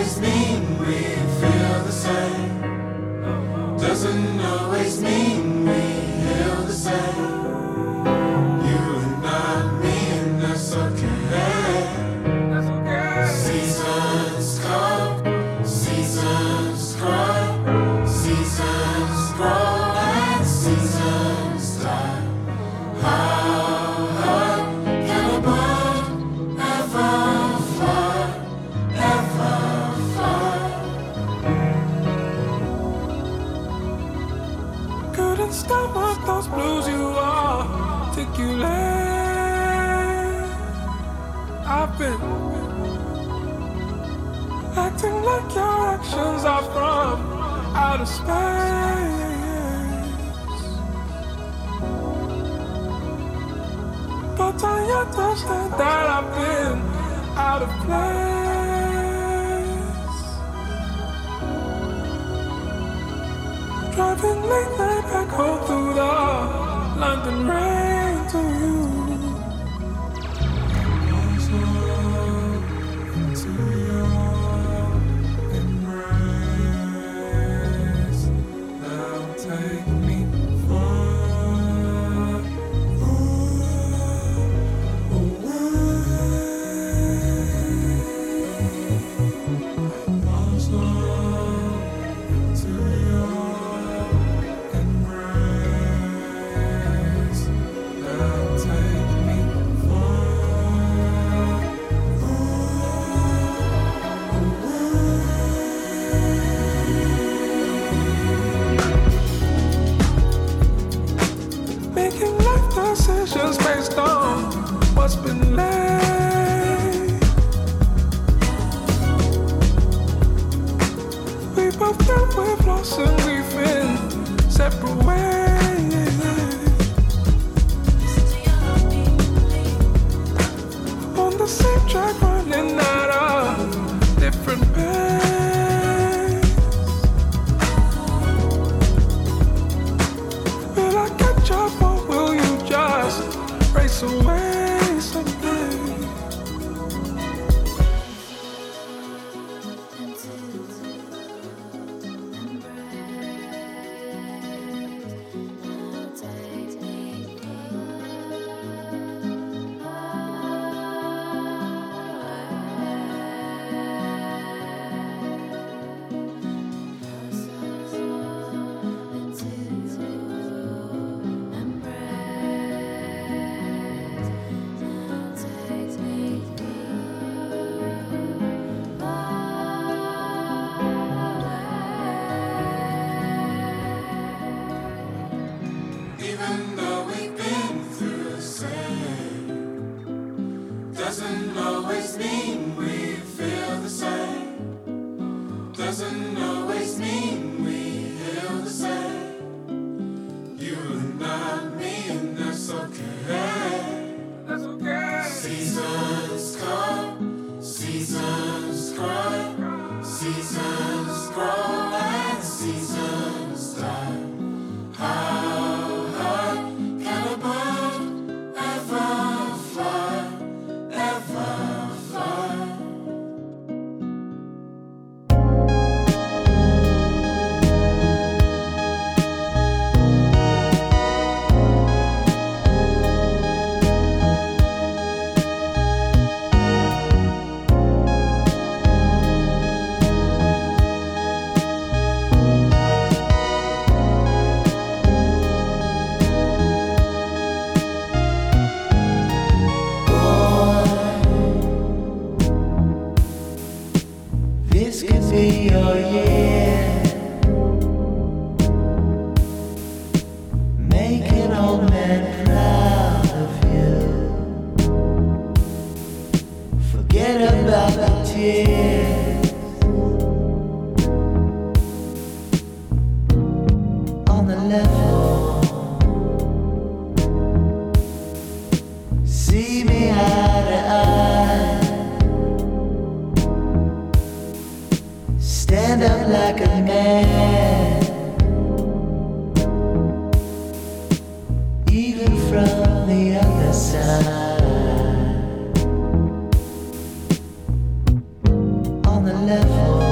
always mean we feel the same. Doesn't always mean we heal the same. You and not me, and that's okay. Seasons come, seasons cry, seasons grow and seasons die. How hard can a bird ever fly, ever fly? Couldn't stop what those blues you articulate. I've been acting like your actions are from outer space, but I understand that I've been out of place. Driving late night back home through the London rain to you. Into your embrace, now take me far making life decisions based on what's been laid. We both know we've lost and we've been separate ways. On the same track, running at a different pace. Will I catch up or will you just race away someday? Even though we've been through the same, doesn't always mean we feel the same. Doesn't always mean we heal the same. You and not me, and that's okay. That's okay. Seasons come, seasons cry, seasons grow and seasons die. How high can a bird ever fly, ever fly? This could be your year. Make an old man proud of you. Forget about the tears on the level. See me eye to eye. Stand up like a man, even from the other side. On the level.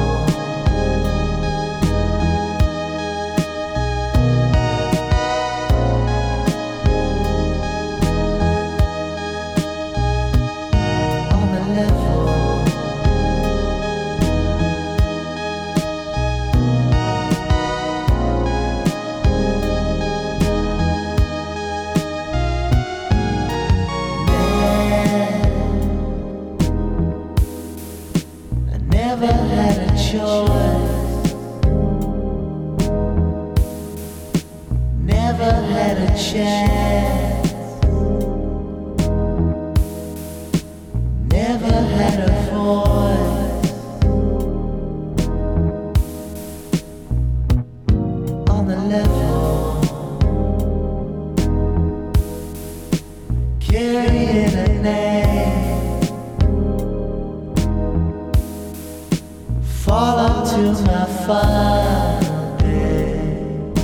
Never had a choice. Never had a chance. Never had a voice. On the level, carrying a name. Fall onto my final day.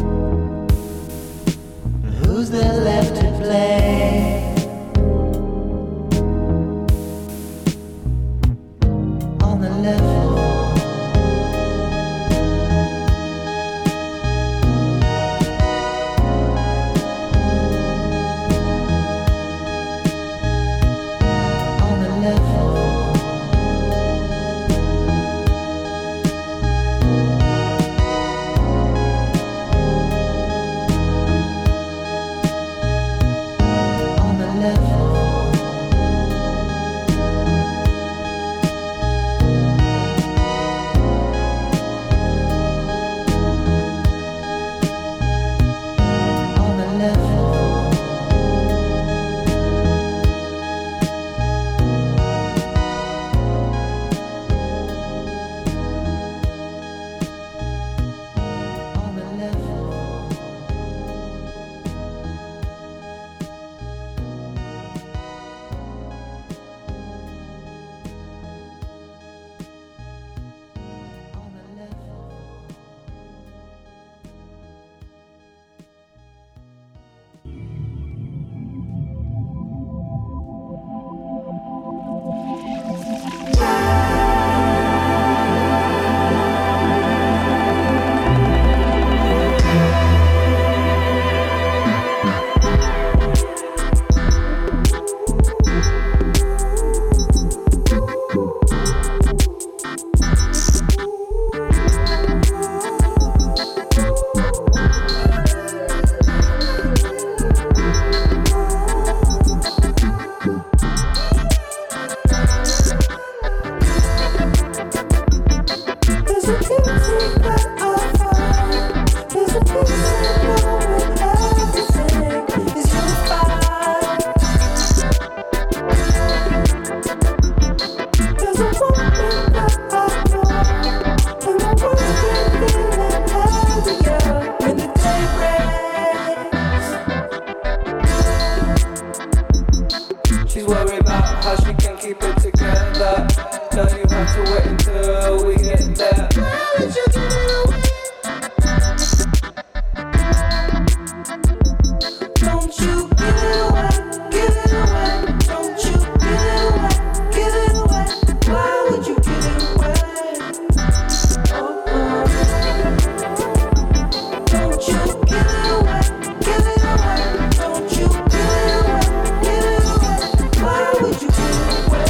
Who's there left to play? On the level, on the level. She's worried about how she can keep it together. Tell you have to wait until we get there. Why would you give it away? Don't you give it away, give it away. Don't you give it away, give it away. Why would you give it away? Don't you give it away, give it away. Don't you give it away, give it away. Why would you give it away?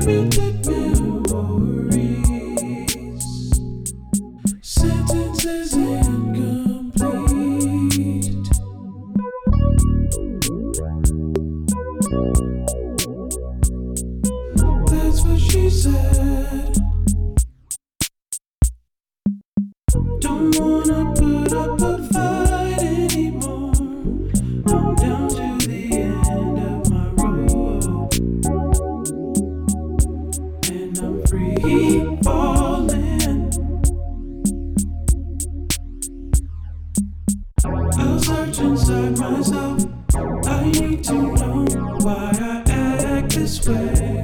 Fragmented memories, sentences incomplete. That's what she said. Don't wanna put up a fight anymore. I'm down to the end of my rope, and I'm free falling. I'll search inside myself. I need to know why I act this way.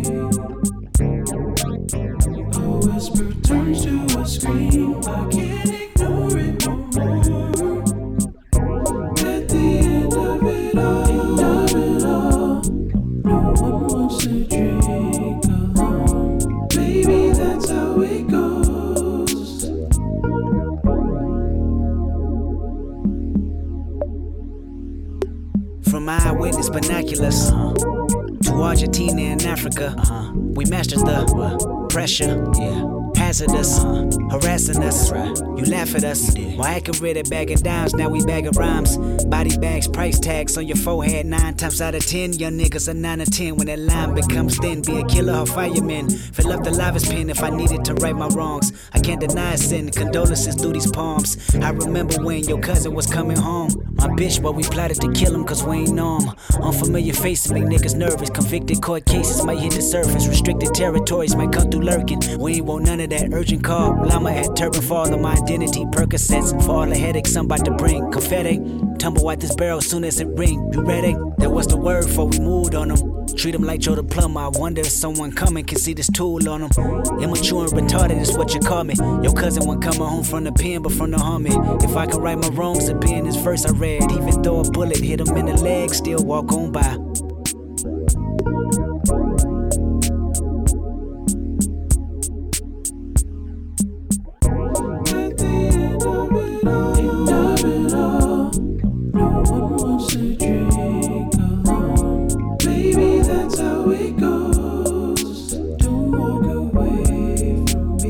A whisper turns to a scream. I can't ignore it no more. At the end of it all, no one wants to drink alone. Baby, that's how it goes. From eyewitness binoculars to Argentina and Africa, we mastered the pressure, hazardous, harassing us. You laugh at us, why accurate at bagging dimes, now we bagging rhymes. Body bags, price tags on your forehead, 9 times out of 10. Young niggas are 9 or 10 when that line becomes thin. Be a killer or fireman, fill up the livest pen if I needed to right my wrongs. I can't deny a sin, condolences through these palms. I remember when your cousin was coming home. My bitch, but we plotted to kill him cause we ain't know him. Unfamiliar faces make niggas nervous. Convicted court cases might hit the surface. Restricted territories might come through lurking. We ain't want none of that urgent call. Llama at turban fall on my identity. Percocets for all the headaches I'm about to bring. Confetti, tumble out this barrel soon as it ring. You ready? That was the word before we moved on them. Treat him like Joe the plumber. I wonder if someone coming can see this tool on him. Immature and retarded is what you call me. Your cousin wasn't coming home from the pen but from the army. If I could right my wrongs, it'd be in this verse I read. Even though a bullet hit him in the leg, still walk on by. At the end of it all, no one wants to drink alone. Baby, that's how it goes. Don't walk away from me.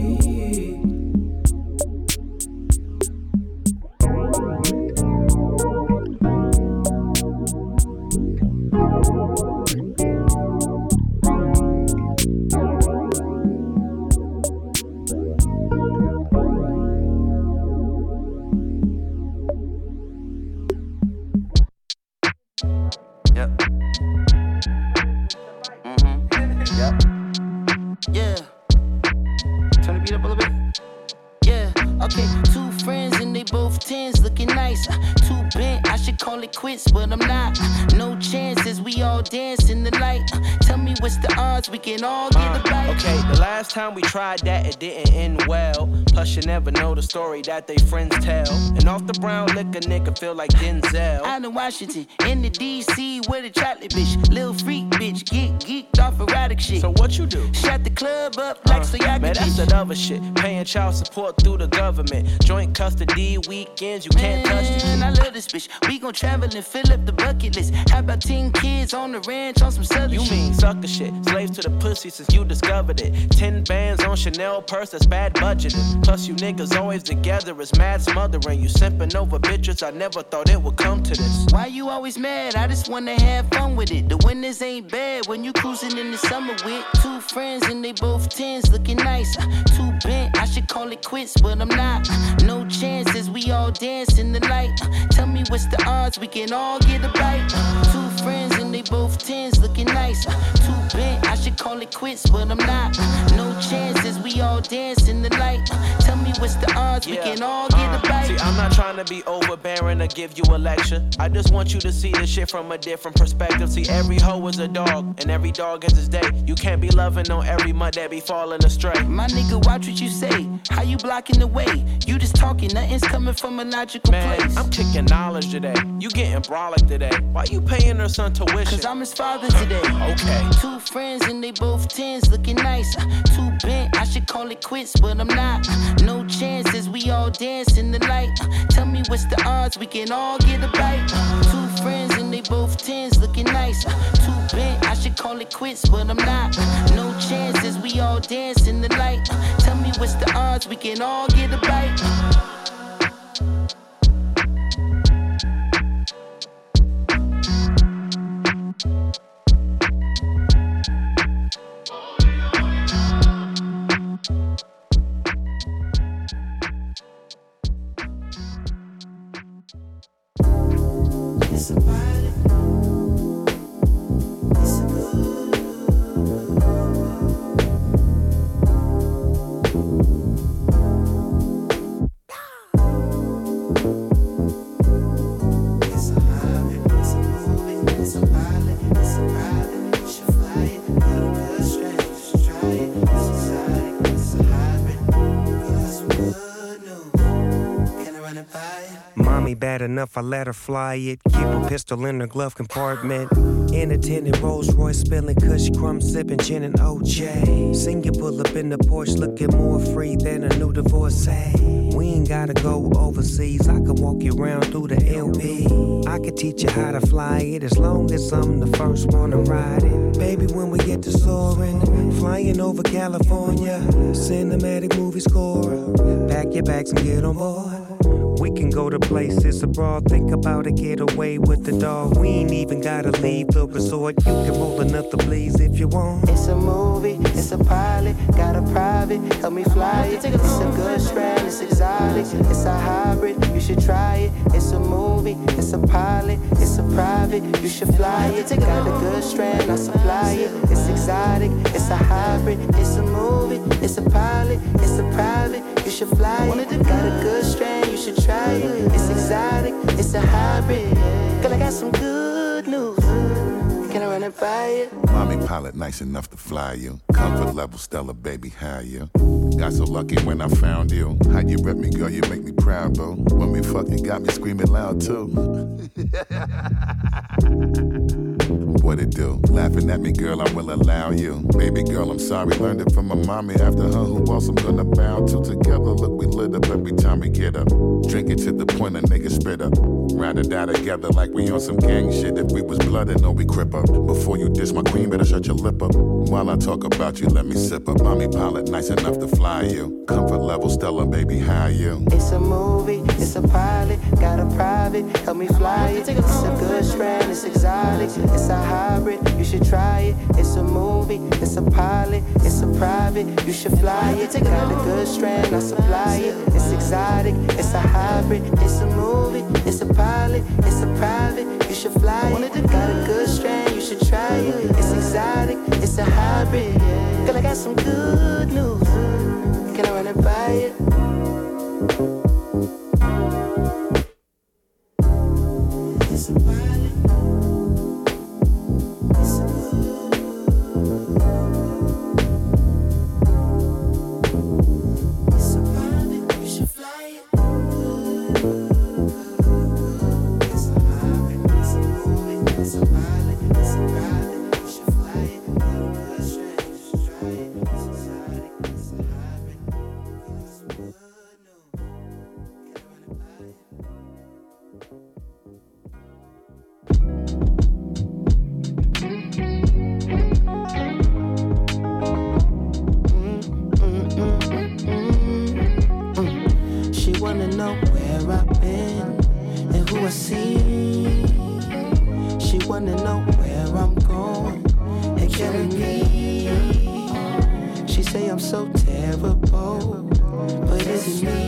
Yep. Yep. Yeah. Turn the beat up a little bit. Yeah. Okay. 2 friends and they both 10s, looking nice. Too bent, I should call it quits, but I'm not. No chances, we all dance in the light. Tell me what's the odds we can all get a bite. Okay, the last time we tried that, it didn't end well. Plus, you never know the story that they friends tell. And off the brown liquor, nigga feel like Denzel. Out in Washington, in the DC, with a chocolate bitch. Lil' freak bitch, get geeked off erotic shit. So what you do? Shut the club up like so y'all Man, that's that other shit. Paying child support through the government. Joint custody weekends, you can't touch the Man, I kid. love this bitch. We gon' travel and fill up the bucket list. How about 10 kids on the ranch on some southern You shit? mean sucker shit. Slaves to the pussy since you discovered it. 10 bands on Chanel purse, that's bad budgeting. Plus you niggas always together, it's mad smothering. You simping over bitches, I never thought it would come to this. Why you always mad? I just wanna have fun with it. The winters ain't bad when you cruising in the summer with 2 friends and they both 10s, looking nice. Too bent, I should call it quits, but I'm not. No chances, we all dance in the light. Tell me what's the odds we can all get a bite. 2 friends and they both 10s, looking nice. Too bent, I should call it quits, but I'm not. No chances, we all dance in the light. Tell me what's the odds we can all get a bite. See, I'm not trying to be overbearing or give you a lecture. I just want you to see this shit from a different perspective. See, every hoe is a dog, and every dog has his day. You can't be loving on every mud that be falling astray. My nigga, watch what you say. How you blocking the way? You just talking, nothing's coming from a logical Man, place. I'm kicking knowledge today. You getting brolic today. Why you paying her son tuition? Cause I'm his father today. Okay. 2 friends and they both 10s, looking nice. Too bent, I should call it quits, but I'm not. No chances, we all dance in the light. Tell me what's the odds we can all get a bite. 2 friends and they both 10s, looking nice. Too bent, I should call it quits, but I'm not. No chances, dance in the light. Tell me what's the odds we can all get a bite. It's a pilot. It's a good. It's a hybrid. It's a movie. It's a pilot. It's a private. You should fly it. Got a good strength. You should try it. It's exotic. It's a hybrid. Got some good news. Can I run it by you? Mommy bad enough, I let her fly it. Keep a pistol in her glove compartment. Independent Rolls Royce spilling Kush crumb sipping gin and OJ. Seen you pull up in the Porsche looking more free than a new divorcee. We ain't gotta go overseas, I can walk you around through the LP. I can teach you how to fly it as long as I'm the first one to ride it. Baby, when we get to soaring, flying over California, cinematic movie score. Pack your bags and get on board. We can go to places abroad, think about a getaway with the dog. We ain't even gotta leave the resort. You can roll another please if you want. It's a movie, it's a pilot, got a private, help me fly it. It's a good strand, it's exotic, it's a hybrid, you should try it. It's a movie, it's a pilot, it's a private, you should fly it. Got a good strand, I supply it. It's exotic, it's a hybrid, it's a movie, it's a pilot, it's a private, you should fly it. Got a good strand, you should try it. It's exotic, it's a hybrid. Girl, I got some good news. Can I run it by you? Mommy pilot nice enough to fly you. Comfort level stellar, baby, how you? Got so lucky when I found you. How you rep me, girl, you make me proud, bro. When we fucking got me screaming loud, too. What it do? Laughing at me, girl, I will allow you. Baby girl, I'm sorry, learned it from my mommy. After her, who else I'm gonna bow to? Together, look, we lit up every time we get up. Drink it to the point a nigga spit up. Ride or die together like we on some gang shit. If we was blooded, no, we crip up. Before you diss my queen, better shut your lip up. While I talk about you, let me sip up. Mommy pilot, nice enough to fly you. Comfort level stellar, baby, how you? It's a movie, it's a pilot, got a private, help me fly it. It's a good strand, it's exotic, it's a hybrid, you should try it. It's a movie, it's a pilot, it's a private, you should fly it. Got a good strand, I supply it. It's exotic, it's a hybrid, it's a movie, it's a pilot, it's a private, you should fly it. Got a good strand, you should try it. It's exotic, it's a hybrid. Girl, I got some good news. Can I run it by you? It's a pilot. It's a It's a pilot. You should fly it. It's a hybrid. It's a movie. It's a pilot. It's a private. You should fly it. Got a good strand. You should try it. It's exotic. It's a hybrid. Got some good news. Can I run it by you? She wanna know where I've been and who I see. She wanna know where I'm going and carry me. She say I'm so terrible, but is it me?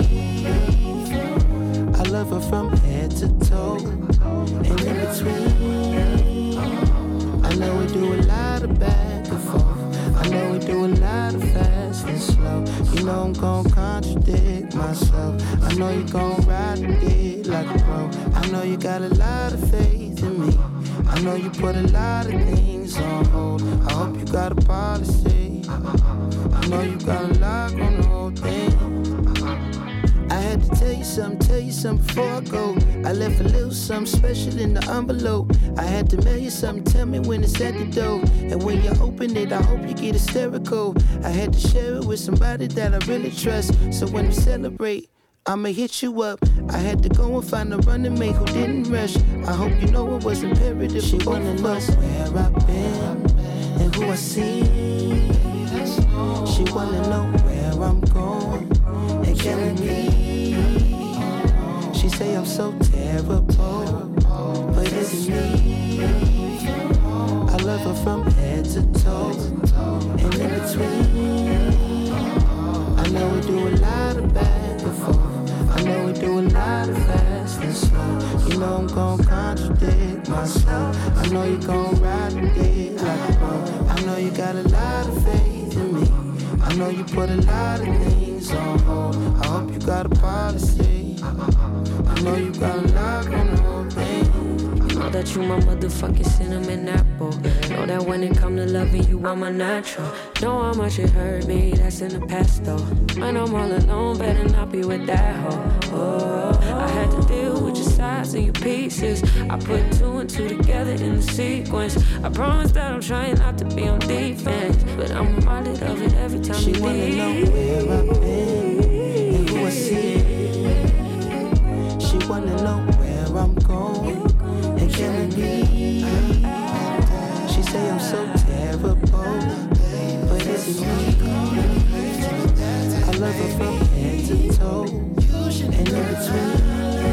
I love her from head to toe and in between. I know we do a lot of back and forth. I know we do a lot of fast and slow. You know I'm gon' contradict myself. I know you gon' ride the dick like a pro. I know you got a lot of faith in me. I know you put a lot of things on hold. I hope you got a policy. I know you got a lock on the whole thing. I had to tell you something before I go. I left a little something special in the envelope. I had to mail you something, tell me when it's at the door. And when you open it, I hope you get hysterical. I had to share it with somebody that I really trust. So when we celebrate, I'ma hit you up. I had to go and find a running mate who didn't rush. I hope you know it was imperative. She wanna know where I've been and who I see. She so terrible, but is it me? I love her from head to toe, and in between. I know we do a lot of back and forth. I know we do a lot of fast and slow. You know I'm gon' contradict myself. I know you gon' ride with it like a boat. I know you got a lot of faith in me. I know you put a lot of things on hold. I hope you got a policy. I know you got a lock on the whole thing. Know that you my motherfucking cinnamon apple. Know that when it come to loving you, I'm a natural. Know how much it hurt me, that's in the past though. When I'm all alone, better not be with that hoe. Oh, I had to deal with your sides and your pieces. I put two and two together in the sequence. I promise that I'm trying not to be on defense, but I'm reminded of it every time she you wanna leave. know where I've been and who I see. She wanna know where I'm going and killing me. She say I'm so terrible, but is it me? I love her from head to toe, and in between.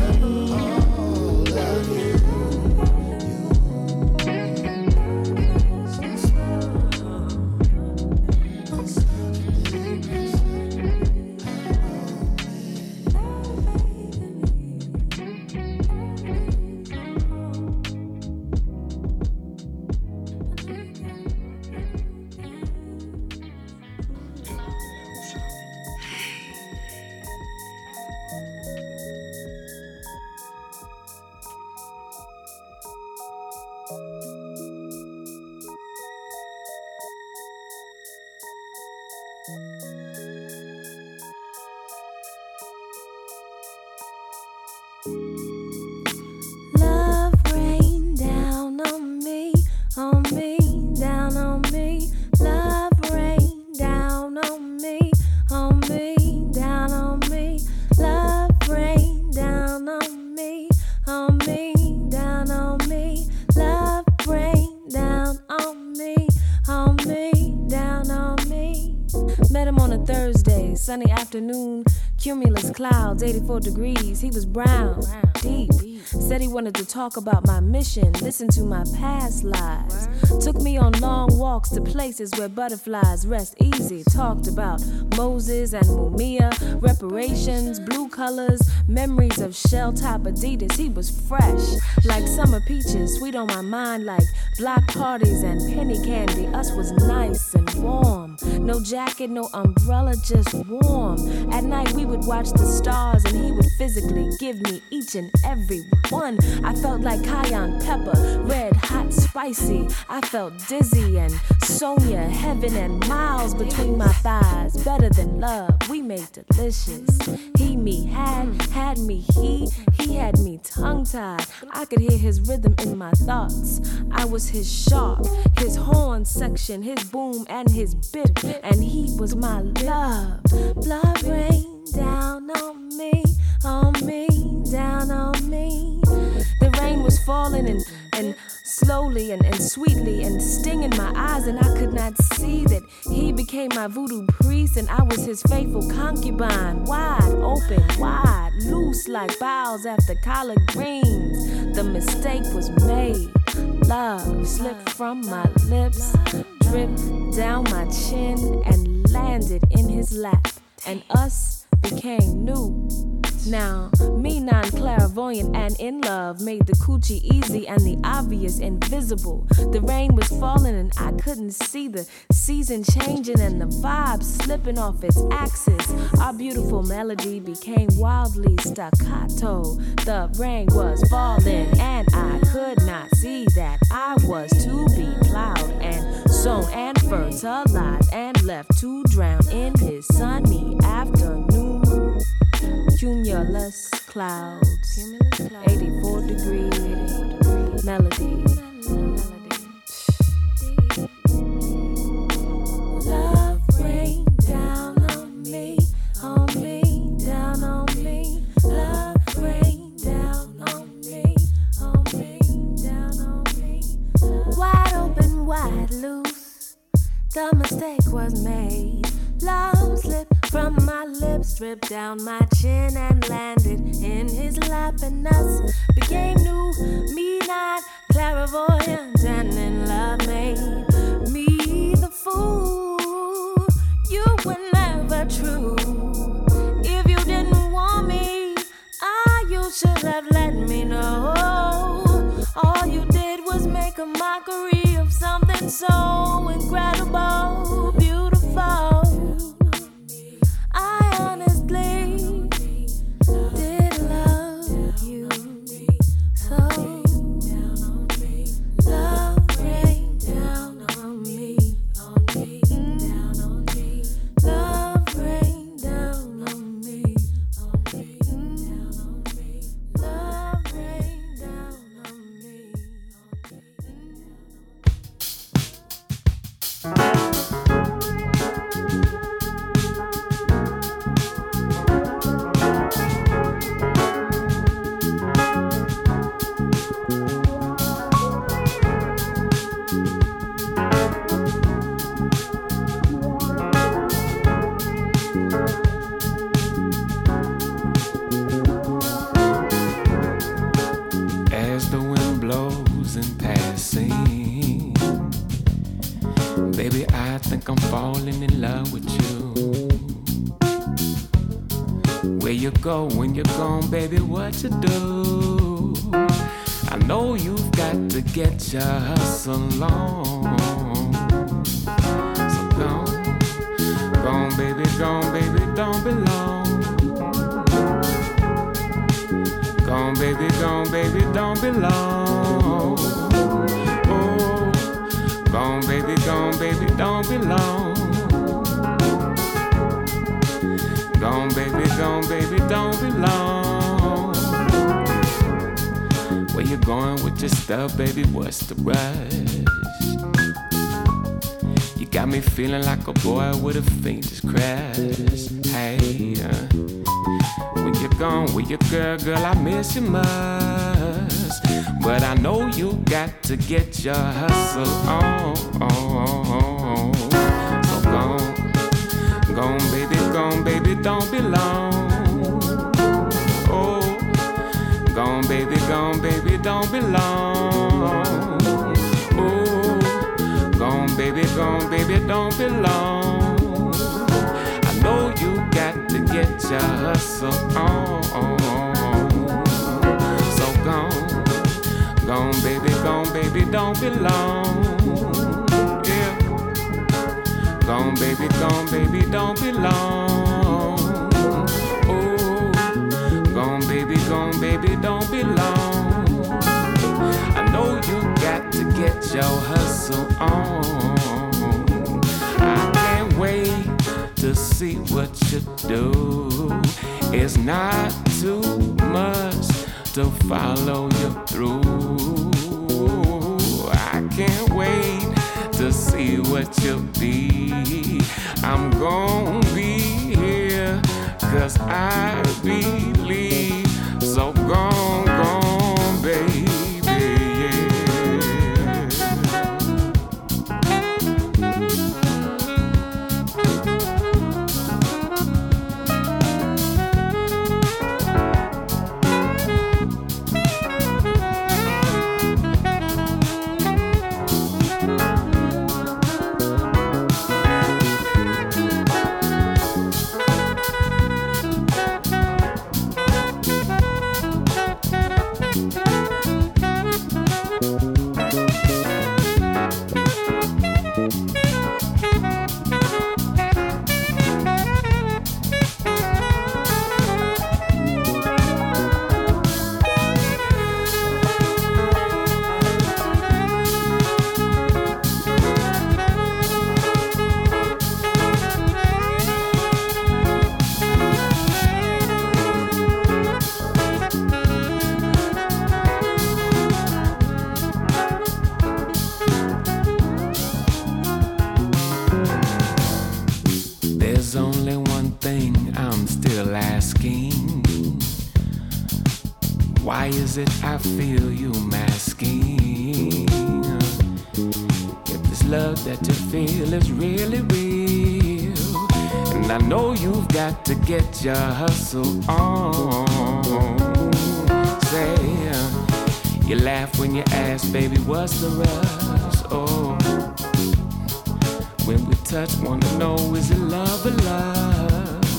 Love rain down on me, down on me. Love rain down on me, down on me. Love rain down on me, down on me. Love rain down on me, down on me. Met him on a Thursday, sunny afternoon. Cumulus clouds, 84 degrees. He was brown, deep. Said he wanted to talk about my mission, listen to my past lives. Took me on long walks to places where butterflies rest easy. Talked about Moses and Mumia, reparations, blue colors, memories of shell-top Adidas. He was fresh, like summer peaches, sweet on my mind like block parties and penny candy. Us was nice and warm. No jacket, no umbrella, just warm. At night we would watch the stars and he would physically give me each and every one. I felt like cayenne pepper, red, hot, spicy. I felt dizzy and Sonia, heaven and miles between my thighs. Better than love, we made delicious. He, me, had me, he had me tongue-tied. I could hear his rhythm in my thoughts. I was his sharp, his horn section, his boom and his bip, and he was my love. Blood rain down on me, down on me. The rain was falling and slowly and sweetly and stinging my eyes, and I could not see that he became my voodoo priest and I was his faithful concubine. Wide open, wide, loose like boughs after collard greens. The mistake was made. Love slipped from my lips, dripped down my chin and landed in his lap, and us became new. Now, me non-clairvoyant and in love made the coochie easy and the obvious invisible. The rain was falling and I couldn't see the season changing and the vibe slipping off its axis. Our beautiful melody became wildly staccato. The rain was falling and I could not see that I was to be plowed and sown and fertilized and left to drown in his sunny afternoon. Cumulus clouds, 84 degree melody. Love rain down on me, down on me. Love rain down on me, down on me. Wide open, wide loose, the mistake was made. Love slipped from my lips, dripped down my chin and landed in his lap, and us became new, me not clairvoyant, and in love made me the fool. You were never true. If you didn't want me, you should have let me know. All you did was make a mockery of something so incredible, beautiful. I honestly did love you so. Love rained down on me, down on me. Love rained down on me, down on me. Love rained down on me. As the wind blows in passing, baby, I think I'm falling in love with you. Where you go when you're gone, baby, what you do? I know you've got to get your hustle on. So gone, baby, don't be long. Gone, baby, don't be long. Oh, gone, baby, don't be long. Gone, baby, don't be long. Where you going with your stuff, baby? What's the rush? You got me feeling like a boy with a faintest crash. Hey, when you're gone with your girl, I miss you much. But I know you got to get your hustle on. So gone, baby, don't be long. Oh, gone, baby, don't be long. Oh, gone, baby, don't be long. I know you got to get your hustle on. So gone, baby, don't be long. Yeah, gone, baby, don't be long. Oh, gone, baby, don't be long. I know you got to get your hustle on. I can't wait to see what you do. It's not too much to follow you through. I can't wait to see what you'll be. I'm gonna be here 'cause I believe. So gone, baby. Why is it I feel you masking? If this love that you feel is really real, and And I know you've got to get your hustle on. Say, you laugh when you ask, baby, what's the rush? Oh, when we touch, wanna know, is it love or lust?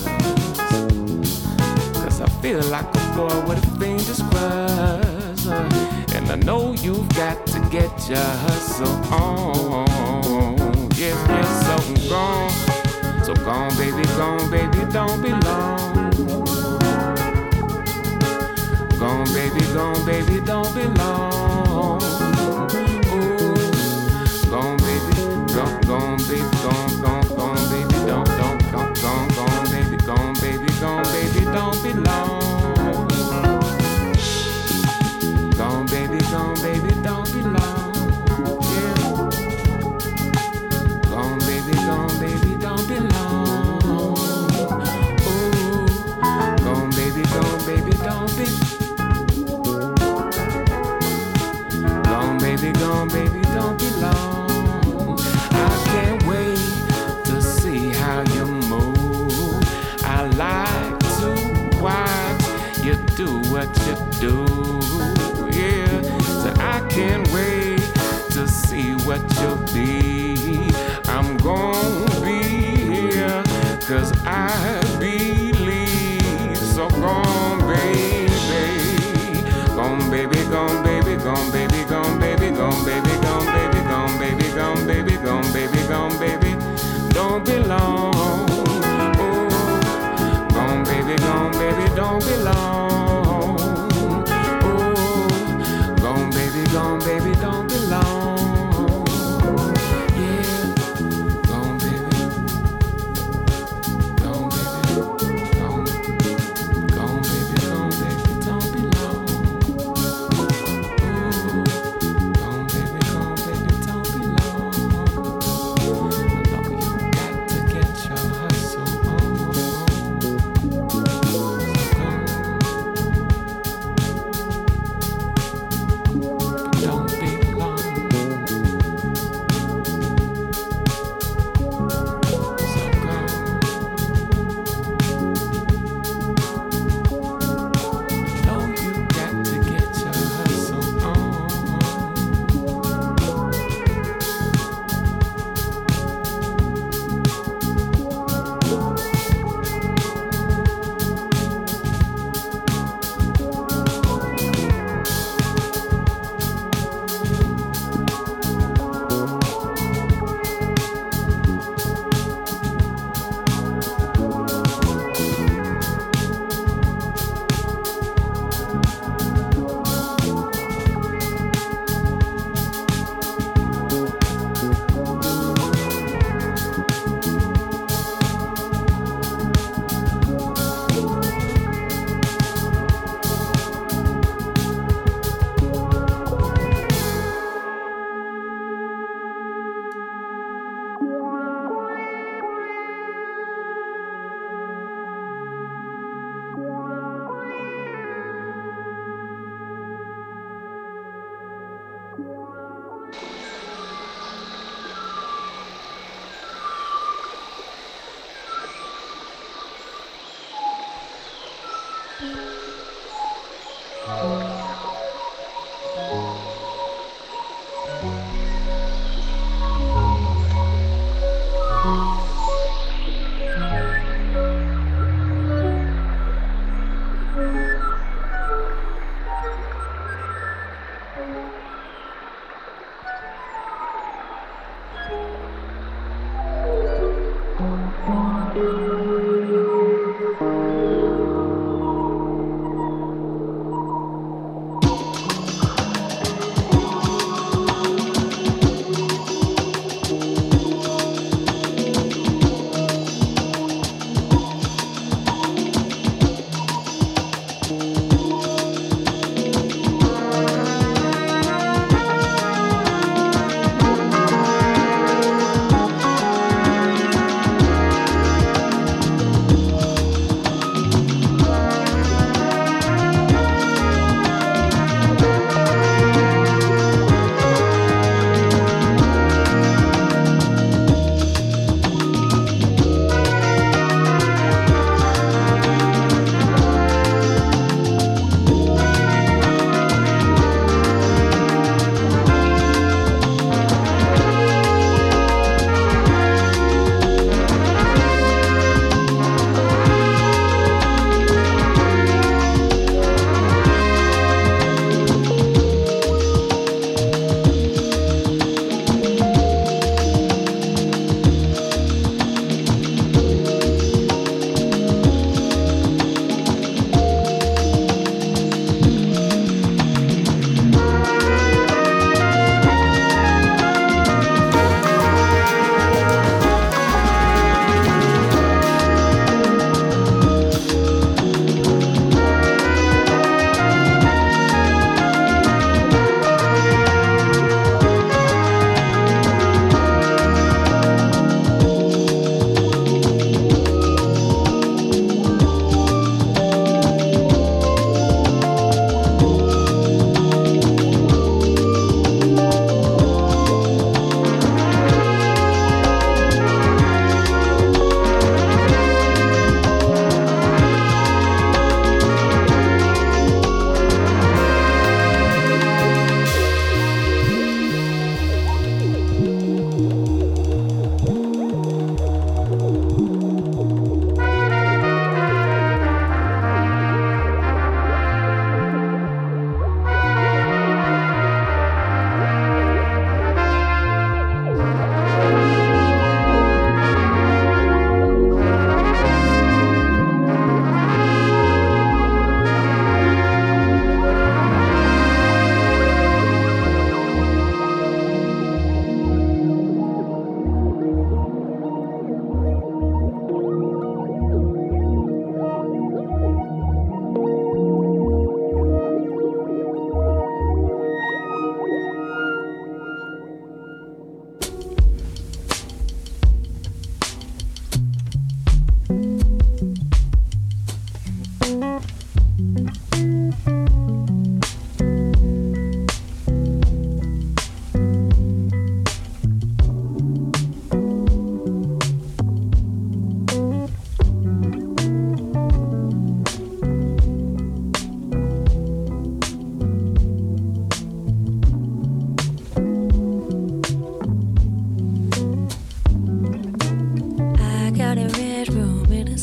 Cause I feel like a boy with a fiendish crush. And I know you've got to get your hustle on. Yes, yes, so gone. So gone, baby, don't be long. Gone, baby, don't be long. Ooh, gone, baby, gone, baby, gone, baby, don't, gone, baby, don't be long. Gone, baby, don't be long. Yeah. Gone, baby, don't be long. Ooh, gone, baby, don't be. Gone, baby, don't be long. I can't wait to see how you move. I like to watch you do what you do. Yeah, so I can't wait to see what you'll be. I'm gonna be here, cause I believe. So gone, baby, gone, baby, gone, baby, gone, baby, gone, baby, gone, baby, gone, baby, gone, baby, gone, baby, gone, baby, gone, baby, don't be long. Oh, gone, baby, don't be long. Oh, gone, baby, don't be long. Yeah, gone, baby, gone, baby, gone, gone, baby, don't be long.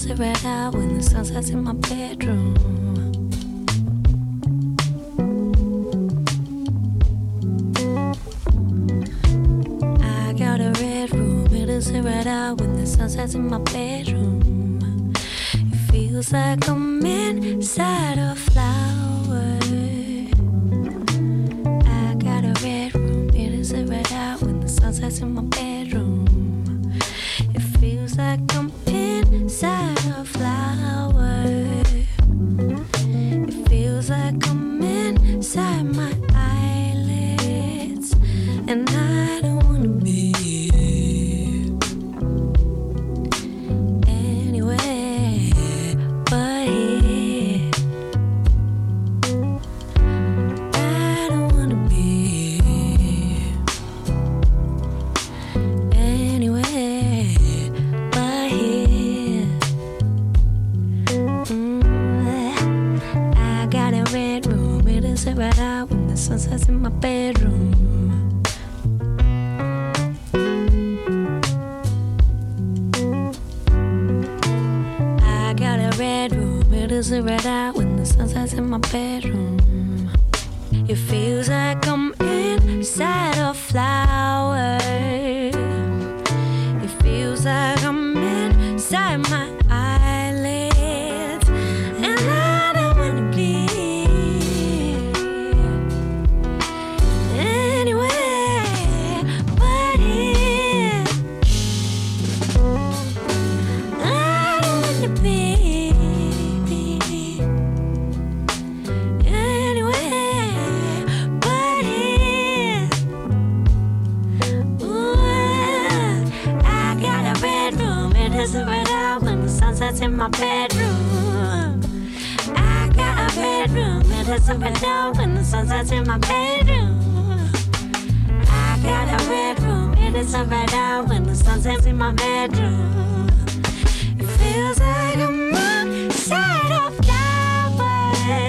sit right out when the sun sets in my bedroom. I got a red room, it'll sit right out when the sun sets in my bedroom. It feels like I'm inside a flower. I got a red room, it'll sit right out when the sun sets in my bedroom. It feels like I'm inside a flower. It feels like I'm inside my eyelids, and I don't wanna be anywhere but here. I don't wanna be anywhere but here. I got a red room, it'll sit right out when the sun sets in my bedroom. I got a red room, it'll sit right out when the sun sets in my bedroom. It feels like I'm inside a flower. It feels like I'm inside my eyelids, and I don't wanna be anywhere but here. I don't wanna be anywhere but here. Ooh, I got a red room, it doesn't red out when the sun sets in my bedroom. I got a red room, it doesn't red out when the sun sets in my bedroom. I got a red room, it doesn't red out when the sun sets in my bedroom. It feels like I'm inside a flower.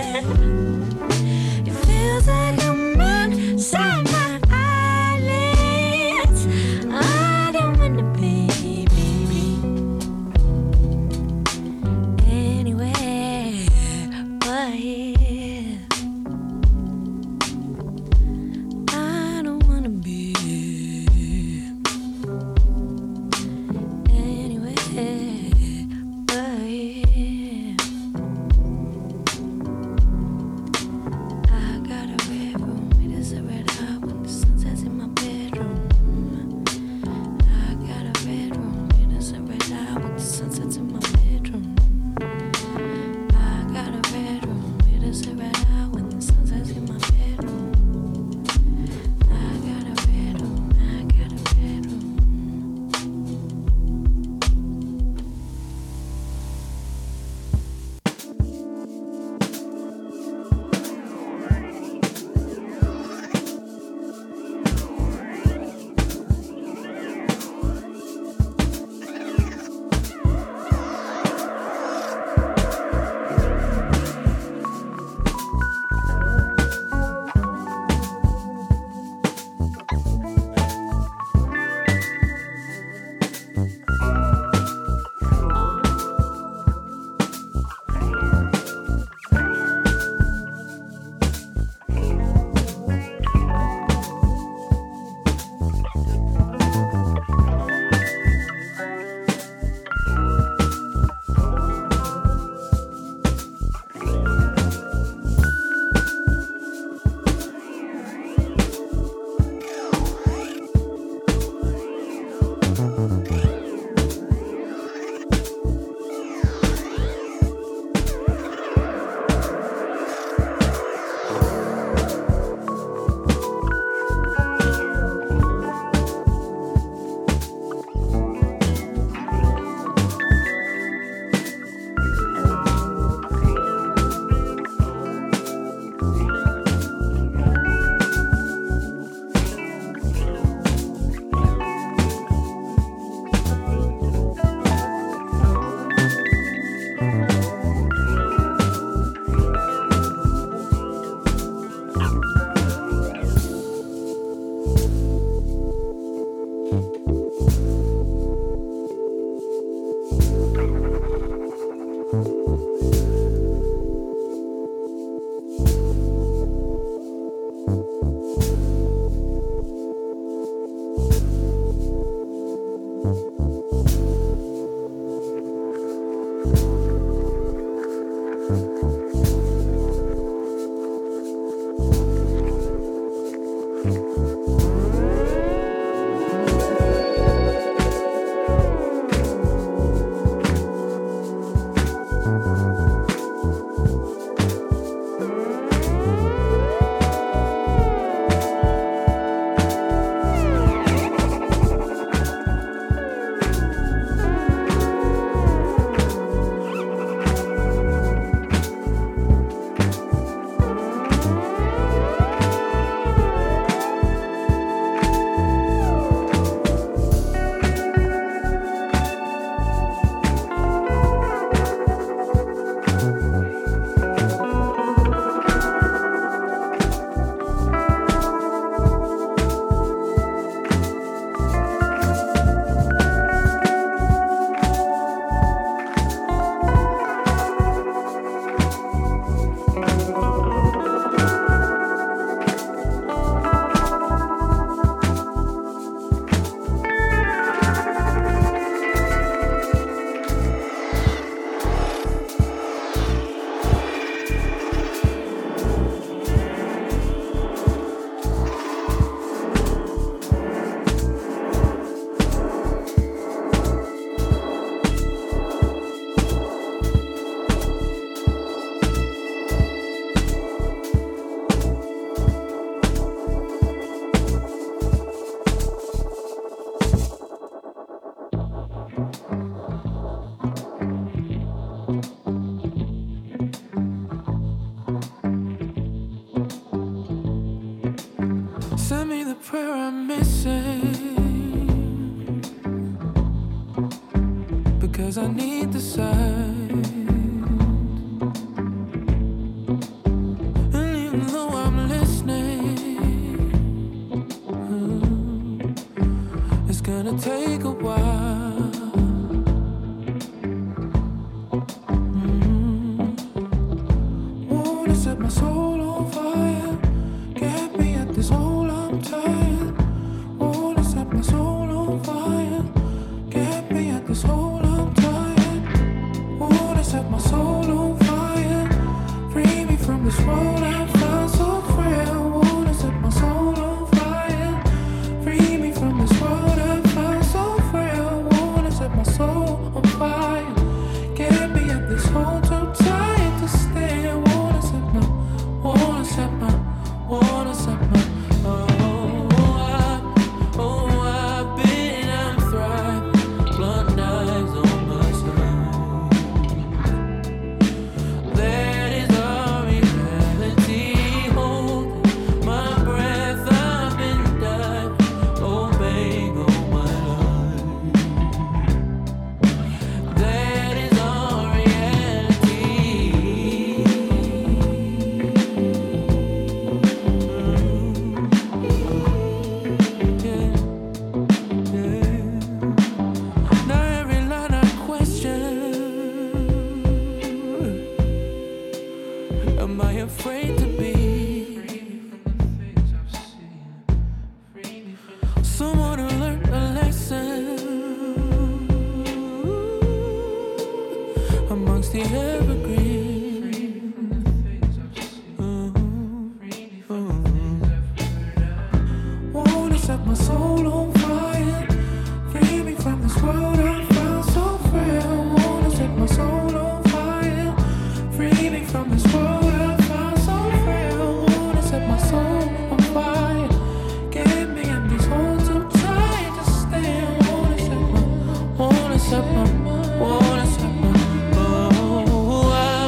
It feels like I'm inside my eyelids. I don't wanna be anywhere but here. I don't wanna be anywhere Send me the prayer I'm missing, because I need the sign. And even though I'm listening, it's gonna take a while. Wanna set my soul on fire, get me at this hole I'm tired. Wanna set my soul on fire, get me at this hole I'm tired. Wanna set my soul on fire, free me from this world I found so frail. Wanna set my soul on fire, free me from this world I found so frail. Wanna set my soul on fire, get me at this hole too tired to stay. Wanna set my I've been, I'm thriving, blunt knives on my side. That is our reality, holding my breath, I've been diving, obeying all my life. That is our reality. Now every line I question, am I afraid to be someone who learned a lesson amongst the evergreens? Wanna set my soul on fire, free me from this world I found so frail. Wanna set my soul on fire, free me from this world I found so frail. Wanna set my soul on fire, get me in this hole too tired to stay. Wanna set my, oh, I've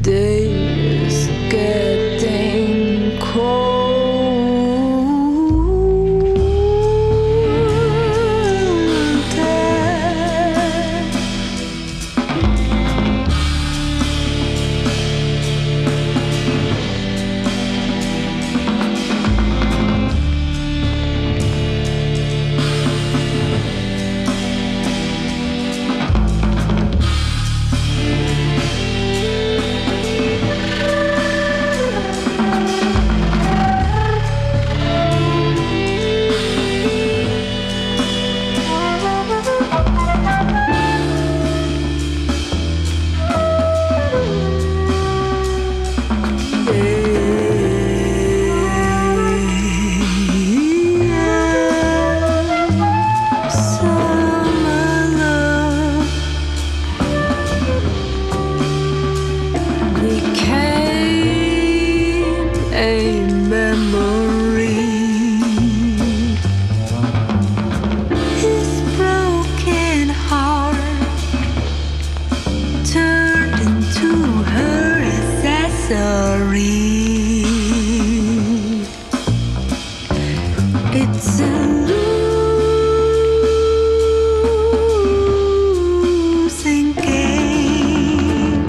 day is getting colder. It's a losing game.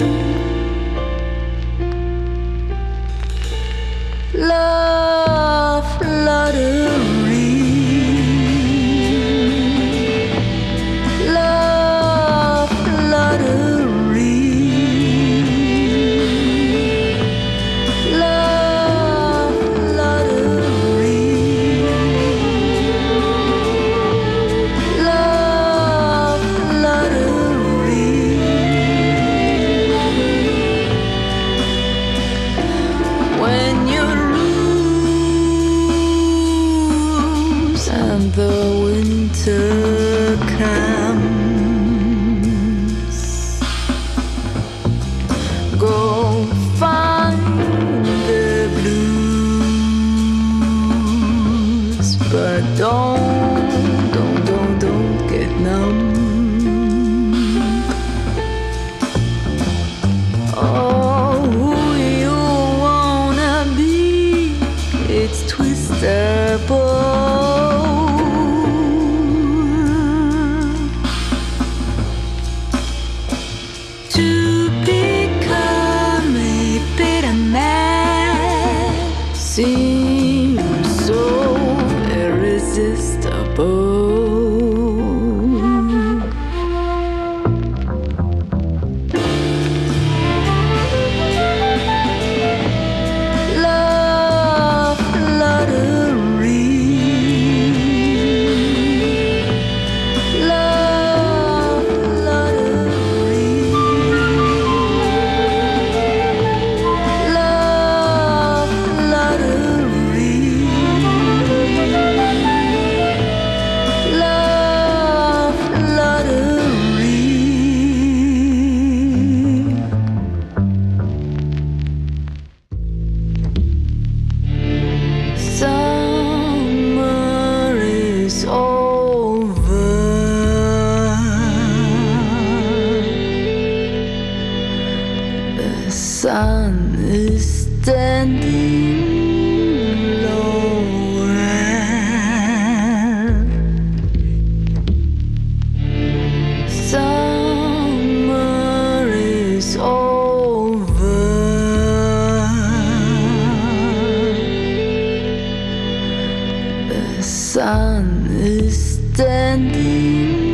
Love lottery. Love lottery. Love lottery. Love lottery. When you lose and the winter comes, go find the blues, but don't get numb. Oh, who you wanna be? It's twistable. To become a better man seems so irresistible. Love lottery. Love lottery. Love lottery. Love lottery. Summer is over. The sun is standing lower. Summer is over. The sun is standing